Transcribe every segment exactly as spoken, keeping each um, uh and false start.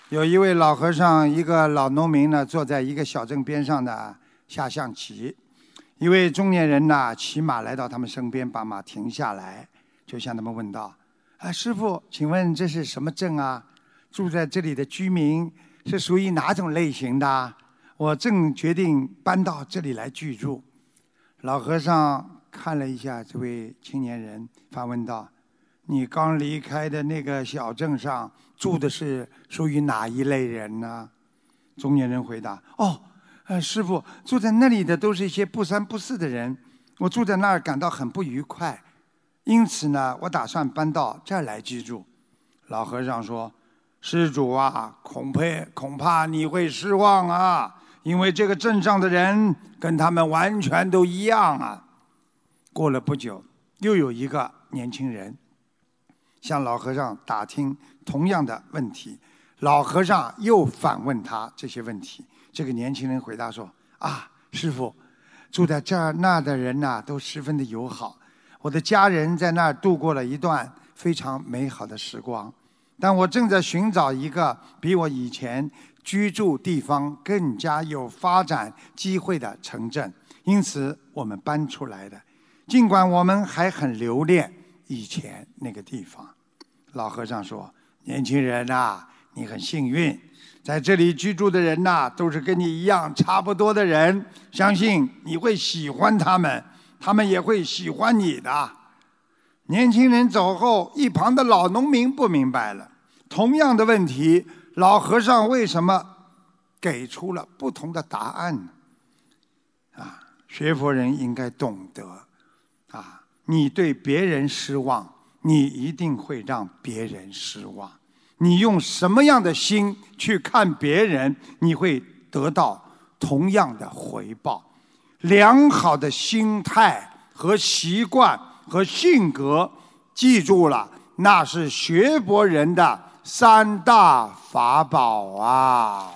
有一位老和尚，一个老农民呢，坐在一个小镇边上呢下象棋。一位中年人呢骑马来到他们身边，把马停下来，就向他们问道：“啊，师父，请问这是什么镇啊？住在这里的居民是属于哪种类型的？我正决定搬到这里来居住。”老和尚看了一下这位青年人，反问道：“你刚离开的那个小镇上住的是属于哪一类人呢？”中年人回答：“哦，呃，师父，住在那里的都是一些不三不四的人，我住在那儿感到很不愉快，因此呢，我打算搬到这儿来居住。”老和尚说：“施主啊，恐怕恐怕你会失望啊，因为这个镇上的人跟他们完全都一样啊。”过了不久，又有一个年轻人向老和尚打听同样的问题，老和尚又反问他这些问题。这个年轻人回答说：“啊，师父，住在这儿那儿的人呐、啊，都十分的友好，我的家人在那儿度过了一段非常美好的时光。但我正在寻找一个比我以前居住地方更加有发展机会的城镇，因此我们搬出来的。尽管我们还很留恋以前那个地方。”老和尚说：“年轻人呐、啊，你很幸运，在这里居住的人呐、啊，都是跟你一样差不多的人，相信你会喜欢他们，他们也会喜欢你的。”年轻人走后，一旁的老农民不明白了，同样的问题，老和尚为什么给出了不同的答案呢？啊，学佛人应该懂得，啊，你对别人失望，你一定会让别人失望。你用什么样的心去看别人，你会得到同样的回报。良好的心态和习惯和性格，记住了，那是学佛人的三大法宝啊！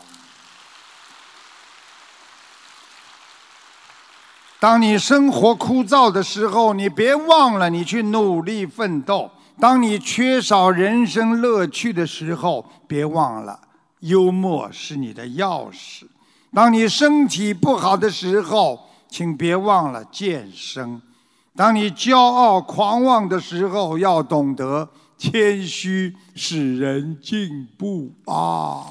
当你生活枯燥的时候，你别忘了你去努力奋斗；当你缺少人生乐趣的时候，别忘了幽默是你的钥匙；当你身体不好的时候，请别忘了健身；当你骄傲狂妄的时候，要懂得谦虚使人进步啊！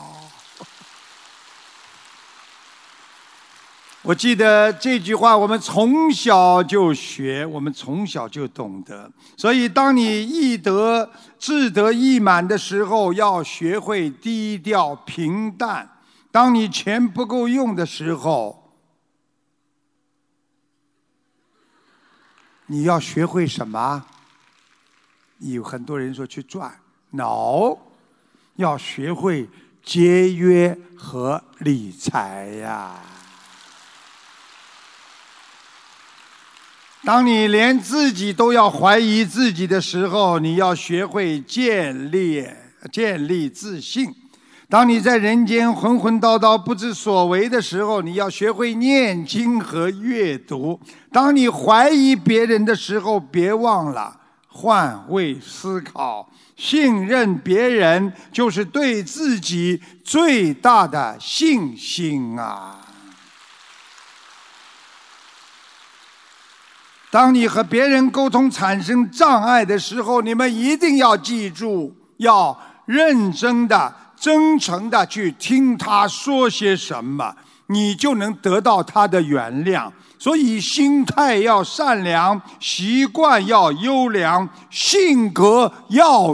我记得这句话，我们从小就学，我们从小就懂得。所以，当你易得、志得意满的时候，要学会低调平淡；当你钱不够用的时候，你要学会什么？有很多人说去赚 ，no， 要学会节约和理财呀。当你连自己都要怀疑自己的时候，你要学会建立建立自信；当你在人间混混叨叨不知所为的时候，你要学会念经和阅读；当你怀疑别人的时候，别忘了换位思考。信任别人就是对自己最大的信心啊！当你和别人沟通产生障碍的时候，你们一定要记住，要认真的、真诚的去听他说些什么，你就能得到他的原谅。所以心态要善良，习惯要优良，性格要